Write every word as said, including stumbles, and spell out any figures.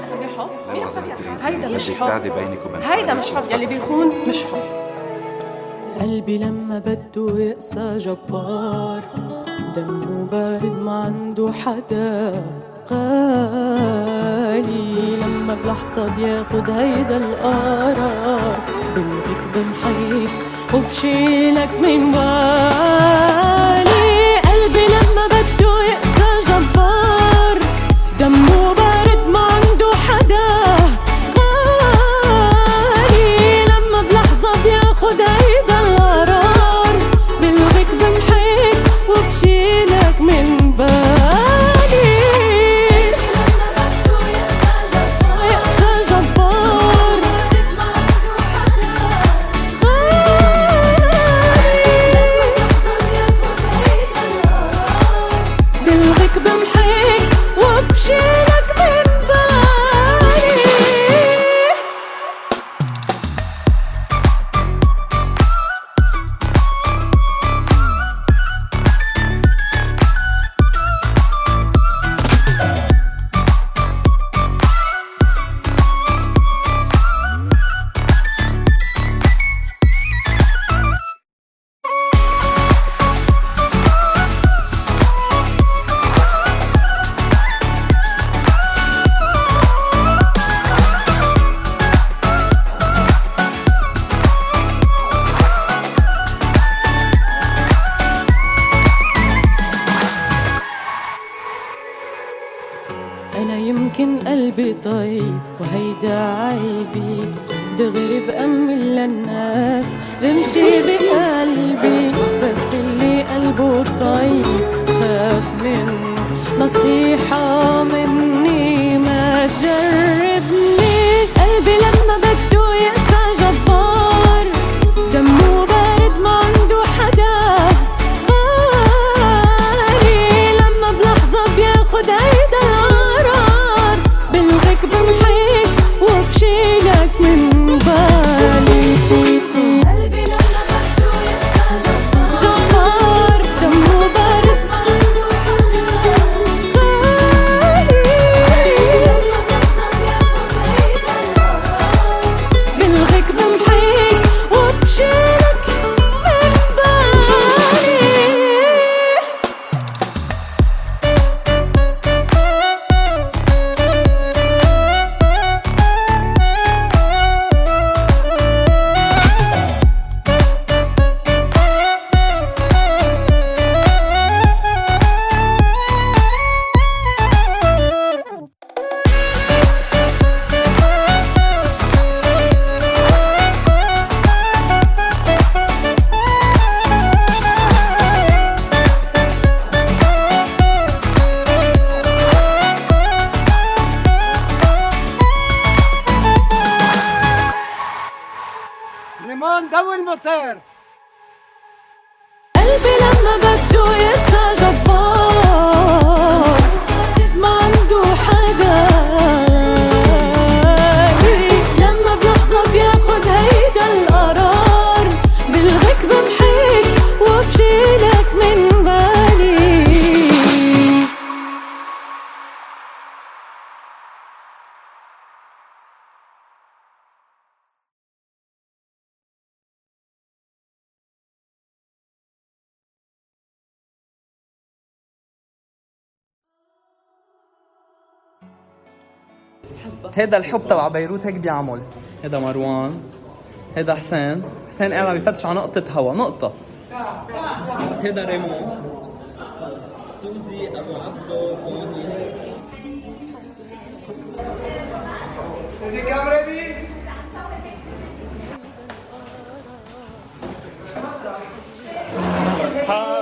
تسوي حب؟ مين أصلا هيدا مش حب، بينك وبين هيدا مش حب، يلي بيخون مش حب. قلبي لما بده يقسى جبار، دمه بارد ما عنده حدا غالي، لما بلحظة بياخد هيدا القرار، بلغيك بمحيك وبشيلك من بالي. قلبي لما بده يقسى جبار، دمه بارد ما عنده حدا غالي، لما بلحظة بياخد هيدا القرار، بلغيك بمحيك وبشيلك من بالي. قلبي طيب وهيدا عيبي، دغري بأمن للناس بمشي بقلبي، بس اللي قلبه طيب خاف منه نصيحة مني ما تجربني. قلبي لما بده يقسى جبار، دمه بارد ما عنده حدا غالي، لما بلحظة بياخد هيدا القرار، بلغيك بمحيك وبشيلك من بالي. قلبي لما بده يقسى جبار، دمه بارد ما عنده حدا غالي، لما بلحظة بياخد هيدا القرار، بلغيك بمحيك وبشيلك من بالي. ليمون ضوي الموتور. قلبي لما بده يقسى جبار، ما عنده حدا غالي، لما بلحظة بياخد هيدا القرار، بلغيك بمحيك وبشيلك من بالي. هيدا الحب تبع بيروت هيك بيعمل. هيدا مروان، هيدا حسين، حسين قاعد عم يفتش على نقطة هوا، نقطة. هيدا ريمون، سوزي، أبو عبدو، طوني. سيدي كاميرا دي. هاي